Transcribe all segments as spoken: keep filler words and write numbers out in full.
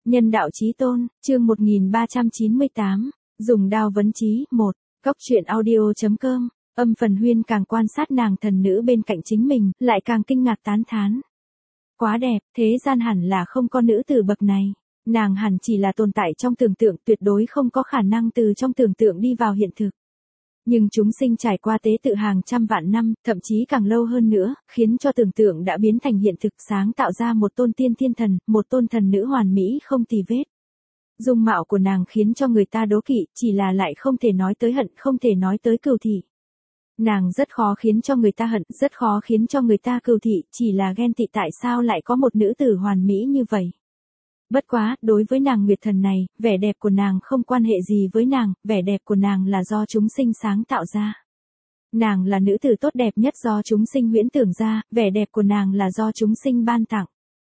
Nhân đạo chí tôn, chương một nghìn ba trăm chín mươi tám, dùng đao vấn chí, một, Cóc truyện audio.com, âm phần Huyên càng quan sát nàng thần nữ bên cạnh chính mình, lại càng kinh ngạc tán thán. Quá đẹp, thế gian hẳn là không có nữ tử bậc này, nàng hẳn chỉ là tồn tại trong tưởng tượng, tuyệt đối không có khả năng từ trong tưởng tượng đi vào hiện thực. Nhưng chúng sinh trải qua tế tự hàng trăm vạn năm, thậm chí càng lâu hơn nữa, khiến cho tưởng tượng đã biến thành hiện thực, sáng tạo ra một tôn tiên thiên thần, một tôn thần nữ hoàn mỹ không tì vết. Dung mạo của nàng khiến cho người ta đố kỵ, chỉ là lại không thể nói tới hận, không thể nói tới cừu thị. Nàng rất khó khiến cho người ta hận, rất khó khiến cho người ta cừu thị, chỉ là ghen tị tại sao lại có một nữ tử hoàn mỹ như vậy. Bất quá, đối với nàng Nguyệt Thần này, vẻ đẹp của nàng không quan hệ gì với nàng, vẻ đẹp của nàng là do chúng sinh sáng tạo ra. Nàng là nữ tử tốt đẹp nhất do chúng sinh huyễn tưởng ra, vẻ đẹp của nàng là do chúng sinh ban tặng.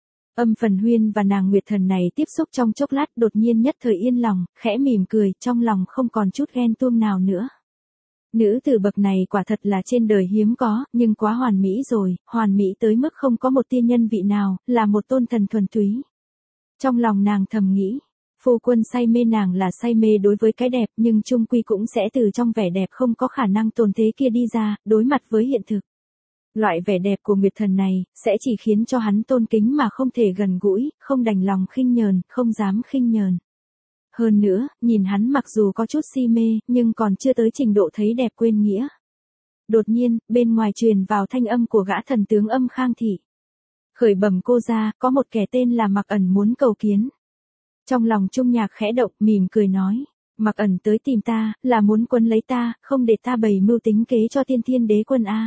Âm phần Huyên và nàng Nguyệt Thần này tiếp xúc trong chốc lát, đột nhiên nhất thời yên lòng, khẽ mỉm cười, trong lòng không còn chút ghen tuông nào nữa. Nữ tử bậc này quả thật là trên đời hiếm có, nhưng quá hoàn mỹ rồi, hoàn mỹ tới mức không có một tia nhân vị nào, là một tôn thần thuần túy. Trong lòng nàng thầm nghĩ, phu quân say mê nàng là say mê đối với cái đẹp, nhưng chung quy cũng sẽ từ trong vẻ đẹp không có khả năng tồn thế kia đi ra, đối mặt với hiện thực. Loại vẻ đẹp của Nguyệt Thần này, sẽ chỉ khiến cho hắn tôn kính mà không thể gần gũi, không đành lòng khinh nhờn, không dám khinh nhờn. Hơn nữa, nhìn hắn mặc dù có chút si mê, nhưng còn chưa tới trình độ thấy đẹp quên nghĩa. Đột nhiên, bên ngoài truyền vào thanh âm của gã thần tướng Âm Khang Thị. Khởi bẩm cô ra, có một kẻ tên là Mặc Ẩn muốn cầu kiến. Trong lòng Trung Nhạc khẽ động, mỉm cười nói, Mặc Ẩn tới tìm ta, là muốn quấn lấy ta, không để ta bày mưu tính kế cho Tiên Thiên Đế Quân a.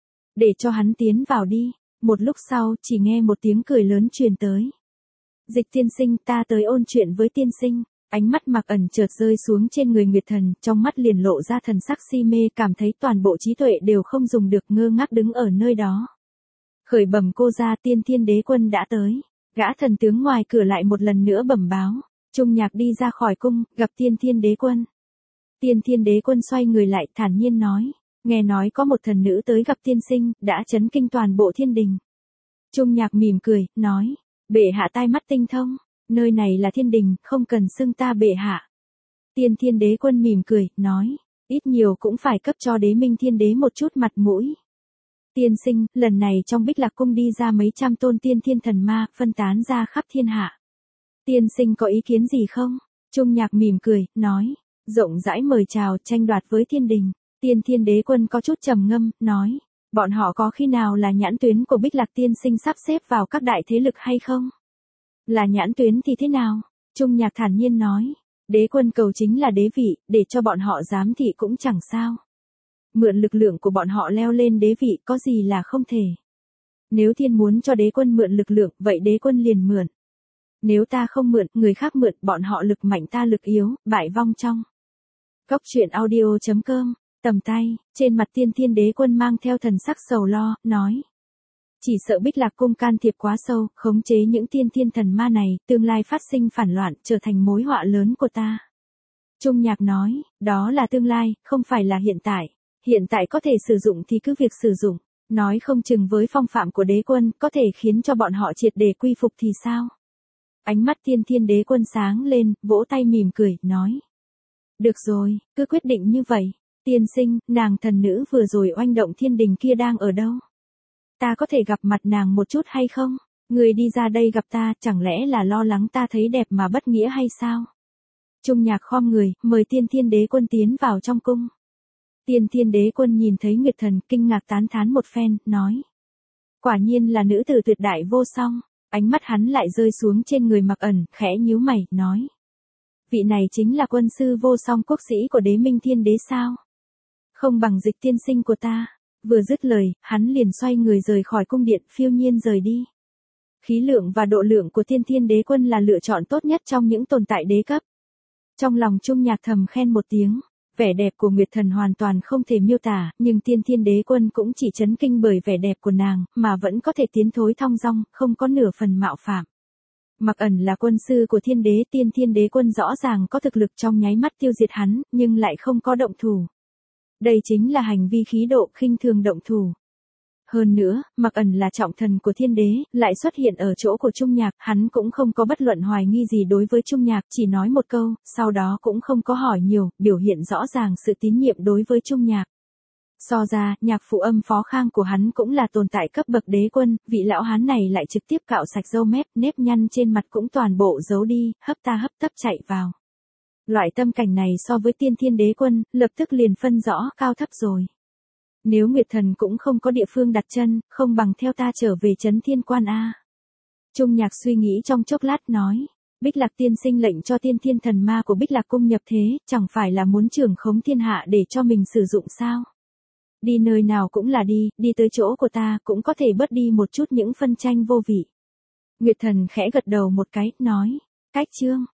Để cho hắn tiến vào đi. Một lúc sau, chỉ nghe một tiếng cười lớn truyền tới. Dịch tiên sinh, ta tới ôn chuyện với tiên sinh. Ánh mắt Mặc Ẩn chợt rơi xuống trên người Nguyệt Thần, trong mắt liền lộ ra thần sắc si mê, cảm thấy toàn bộ trí tuệ đều không dùng được, ngơ ngác đứng ở nơi đó. Khởi bẩm cô ra, Tiên Thiên Đế Quân đã tới. Gã thần tướng ngoài cửa lại một lần nữa bẩm báo. Trung Nhạc đi ra khỏi cung, gặp Tiên Thiên Đế Quân. Tiên Thiên Đế Quân xoay người lại, thản nhiên nói, nghe nói có một thần nữ tới gặp tiên sinh, đã chấn kinh toàn bộ thiên đình. Trung Nhạc mỉm cười, nói, bệ hạ tai mắt tinh thông, nơi này là thiên đình, không cần xưng ta bệ hạ. Tiên Thiên Đế Quân mỉm cười, nói, ít nhiều cũng phải cấp cho Đế Minh Thiên Đế một chút mặt mũi. Tiên sinh, lần này trong Bích Lạc Cung đi ra mấy trăm tôn tiên thiên thần ma, phân tán ra khắp thiên hạ. Tiên sinh có ý kiến gì không? Trung Nhạc mỉm cười, nói, rộng rãi mời chào, tranh đoạt với thiên đình. Tiên Thiên Đế Quân có chút trầm ngâm, nói, bọn họ có khi nào là nhãn tuyến của Bích Lạc tiên sinh sắp xếp vào các đại thế lực hay không? Là nhãn tuyến thì thế nào? Trung Nhạc thản nhiên nói, Đế Quân cầu chính là đế vị, để cho bọn họ giám thị cũng chẳng sao. Mượn lực lượng của bọn họ leo lên đế vị có gì là không thể. Nếu thiên muốn cho Đế Quân mượn lực lượng, vậy Đế Quân liền mượn. Nếu ta không mượn, người khác mượn, bọn họ lực mạnh ta lực yếu, bại vong trong. Cóc truyện audio.com, tầm tay, trên mặt Tiên Thiên Đế Quân mang theo thần sắc sầu lo, nói. Chỉ sợ Bích Lạc Cung can thiệp quá sâu, khống chế những tiên thiên thần ma này, tương lai phát sinh phản loạn, trở thành mối họa lớn của ta. Trung Nhạc nói, đó là tương lai, không phải là hiện tại. Hiện tại có thể sử dụng thì cứ việc sử dụng, nói không chừng với phong phạm của Đế Quân, có thể khiến cho bọn họ triệt để quy phục thì sao? Ánh mắt Tiên Thiên Đế Quân sáng lên, vỗ tay mỉm cười, nói. Được rồi, cứ quyết định như vậy. Tiên sinh, nàng thần nữ vừa rồi oanh động thiên đình kia đang ở đâu? Ta có thể gặp mặt nàng một chút hay không? Người đi ra đây gặp ta, chẳng lẽ là lo lắng ta thấy đẹp mà bất nghĩa hay sao? Trung Nhạc khom người, mời Tiên Thiên Đế Quân tiến vào trong cung. Tiên Thiên Đế Quân nhìn thấy Nguyệt Thần, kinh ngạc tán thán một phen, nói. Quả nhiên là nữ tử tuyệt đại vô song. Ánh mắt hắn lại rơi xuống trên người Mặc Ẩn, khẽ nhíu mày, nói. Vị này chính là quân sư vô song quốc sĩ của Đế Minh Thiên Đế sao? Không bằng Dịch tiên sinh của ta. Vừa dứt lời, hắn liền xoay người rời khỏi cung điện, phiêu nhiên rời đi. Khí lượng và độ lượng của Tiên Thiên Đế Quân là lựa chọn tốt nhất trong những tồn tại đế cấp. Trong lòng Trung Nhạc thầm khen một tiếng. Vẻ đẹp của Nguyệt Thần hoàn toàn không thể miêu tả, nhưng Tiên Thiên Đế Quân cũng chỉ chấn kinh bởi vẻ đẹp của nàng, mà vẫn có thể tiến thối thong dong, không có nửa phần mạo phạm. Mặc Ẩn là quân sư của Thiên Đế, Tiên Thiên Đế Quân rõ ràng có thực lực trong nháy mắt tiêu diệt hắn, nhưng lại không có động thủ. Đây chính là hành vi khí độ khinh thường động thủ. Hơn nữa, Mặc Ẩn là trọng thần của thiên đế, lại xuất hiện ở chỗ của Trung Nhạc, hắn cũng không có bất luận hoài nghi gì đối với Trung Nhạc, chỉ nói một câu, sau đó cũng không có hỏi nhiều, biểu hiện rõ ràng sự tín nhiệm đối với Trung Nhạc. So ra, nhạc phụ âm Phó Khang của hắn cũng là tồn tại cấp bậc đế quân, vị lão hán này lại trực tiếp cạo sạch râu mép, nếp nhăn trên mặt cũng toàn bộ giấu đi, hấp ta hấp tấp chạy vào. Loại tâm cảnh này so với tiên thiên đế quân, lập tức liền phân rõ cao thấp rồi. Nếu Nguyệt Thần cũng không có địa phương đặt chân, không bằng theo ta trở về Trấn Thiên Quan a. Trung Nhạc suy nghĩ trong chốc lát nói, Bích Lạc tiên sinh lệnh cho tiên thiên thần ma của Bích Lạc cung nhập thế, chẳng phải là muốn trưởng khống thiên hạ để cho mình sử dụng sao? Đi nơi nào cũng là đi, đi tới chỗ của ta cũng có thể bớt đi một chút những phân tranh vô vị. Nguyệt Thần khẽ gật đầu một cái, nói, cách chương.